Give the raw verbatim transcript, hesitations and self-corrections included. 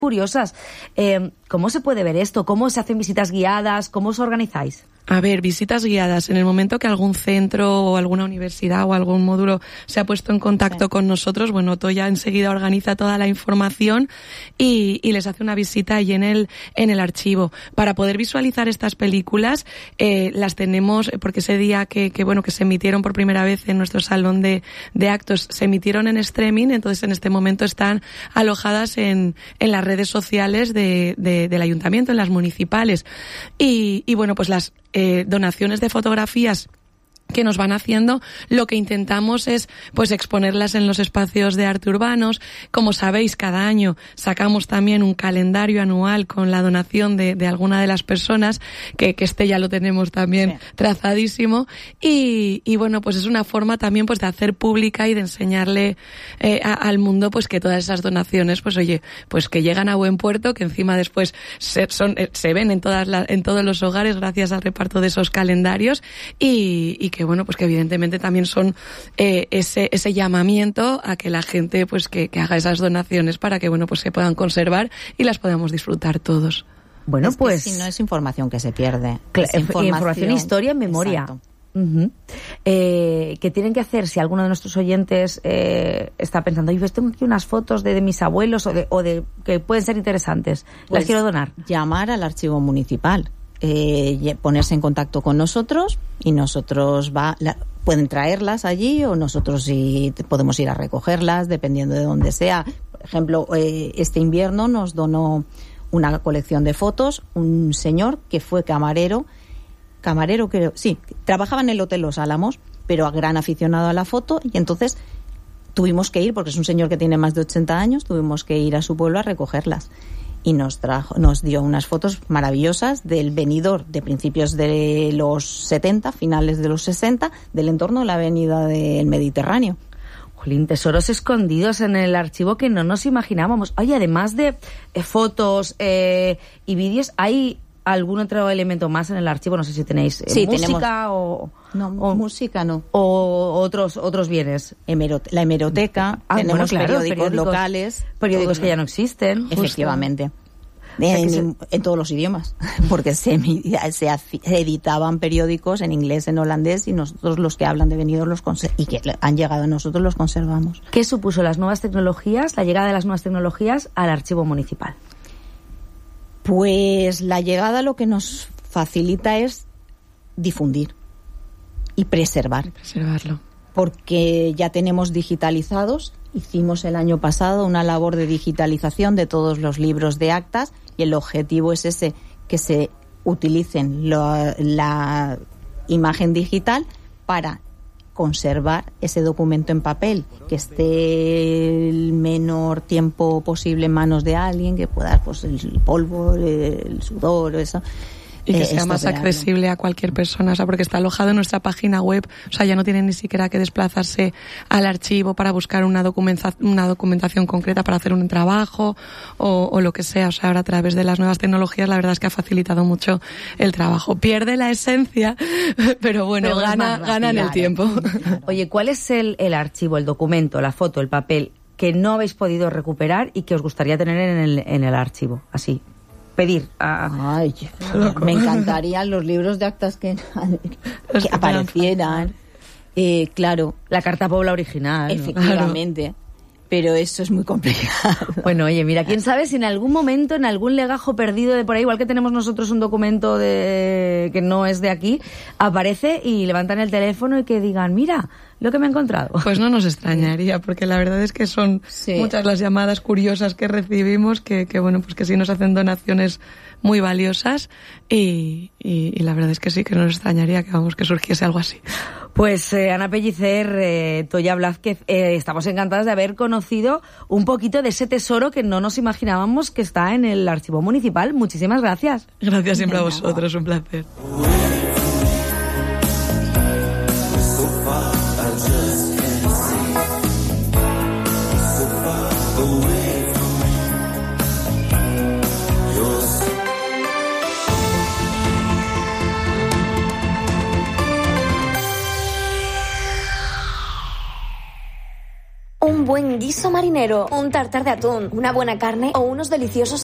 curiosas. Eh, ¿Cómo se puede ver esto? ¿Cómo se hacen visitas guiadas? ¿Cómo os organizáis? A ver, visitas guiadas. En el momento que algún centro o alguna universidad o algún módulo se ha puesto en contacto sí. con nosotros, bueno, Toya enseguida organiza toda la información y, y les hace una visita allí en el, en el archivo. Para poder visualizar estas películas, eh, las tenemos, porque ese día que, que, bueno, que se emitieron por primera vez en nuestro salón de, de actos, se emitieron en streaming, entonces en este momento están alojadas en, en las redes sociales de, de, del ayuntamiento, en las municipales. Y, y bueno, pues las Eh, donaciones de fotografías que nos van haciendo, lo que intentamos es pues exponerlas en los espacios de arte urbanos. Como sabéis, cada año sacamos también un calendario anual con la donación de, de alguna de las personas, que, que este ya lo tenemos también sí. trazadísimo, y, y bueno, pues es una forma también pues de hacer pública y de enseñarle eh, a, al mundo pues que todas esas donaciones, pues oye, pues que llegan a buen puerto, que encima después se, son, se ven en todas la, en todos los hogares gracias al reparto de esos calendarios, y, y que que bueno, pues que evidentemente también son eh, ese ese llamamiento a que la gente pues que, que haga esas donaciones para que bueno, pues se puedan conservar y las podamos disfrutar todos. Bueno, es pues que si no es información que se pierde. Cl- es información, información, historia en memoria. Uh-huh. Eh, ¿Qué tienen que hacer si alguno de nuestros oyentes eh, está pensando, yo tengo aquí unas fotos de, de mis abuelos o de, o de que pueden ser interesantes, pues las quiero donar? Llamar al archivo municipal. Eh, ponerse en contacto con nosotros y nosotros va la, pueden traerlas allí o nosotros sí podemos ir a recogerlas dependiendo de dónde sea. Por ejemplo, eh, este invierno nos donó una colección de fotos un señor que fue camarero camarero creo, sí, trabajaba en el Hotel Los Álamos, pero gran aficionado a la foto, y entonces tuvimos que ir, porque es un señor que tiene más de ochenta años, tuvimos que ir a su pueblo a recogerlas. Y nos trajo, nos dio unas fotos maravillosas del Benidorm de principios de los setenta, finales de los sesenta, del entorno de la avenida del Mediterráneo. Jolín, tesoros escondidos en el archivo que no nos imaginábamos. Oye, además de eh, fotos eh, y vídeos, ¿hay algún otro elemento más en el archivo? No sé si tenéis eh, sí, música tenemos... o... No, o, música no. O otros otros bienes. Hemerote- la hemeroteca, ah, tenemos bueno, claro, periódicos, periódicos locales. Periódicos que ya no existen. Efectivamente. En, se... en todos los idiomas, porque se, se editaban periódicos en inglés, en holandés, y nosotros los que hablan de Benidorm los conser- y que han llegado a nosotros los conservamos. ¿Qué supuso las nuevas tecnologías, la llegada de las nuevas tecnologías al archivo municipal? Pues la llegada lo que nos facilita es difundir y preservar. Y preservarlo. Porque ya tenemos digitalizados. Hicimos el año pasado una labor de digitalización de todos los libros de actas y el objetivo es ese, que se utilicen lo, la imagen digital para conservar ese documento en papel, que esté el menor tiempo posible en manos de alguien, que pueda, pues el polvo, el sudor, eso. Y que sea más accesible a cualquier persona, o sea, porque está alojado en nuestra página web, o sea, ya no tienen ni siquiera que desplazarse al archivo para buscar una documenta- una documentación concreta para hacer un trabajo o, o lo que sea, o sea, ahora a través de las nuevas tecnologías la verdad es que ha facilitado mucho el trabajo. Pierde la esencia, pero bueno, pero gana, gana en el tiempo. Oye, ¿cuál es el, el archivo, el documento, la foto, el papel que no habéis podido recuperar y que os gustaría tener en el, en el archivo? Así. Pedir a... Ay, me encantarían los libros de actas que, que aparecieran. Eh, claro. La Carta Pobla original. Efectivamente. Claro. Pero eso es muy complicado. Bueno, oye, mira, quién sabe si en algún momento, en algún legajo perdido de por ahí, igual que tenemos nosotros un documento de que no es de aquí, aparece y levantan el teléfono y que digan, mira, lo que me he encontrado. Pues no nos extrañaría, porque la verdad es que son sí. muchas las llamadas curiosas que recibimos, que, que bueno, pues que sí nos hacen donaciones muy valiosas y, y, y la verdad es que sí que no nos extrañaría que vamos que surgiese algo así. Pues eh, Ana Pellicer, eh, Toya Blázquez, eh, estamos encantadas de haber conocido un poquito de ese tesoro que no nos imaginábamos que está en el archivo municipal. Muchísimas gracias. Gracias siempre a vosotros, un placer. Un buen buen guiso marinero, un tartar de atún, una buena carne o unos deliciosos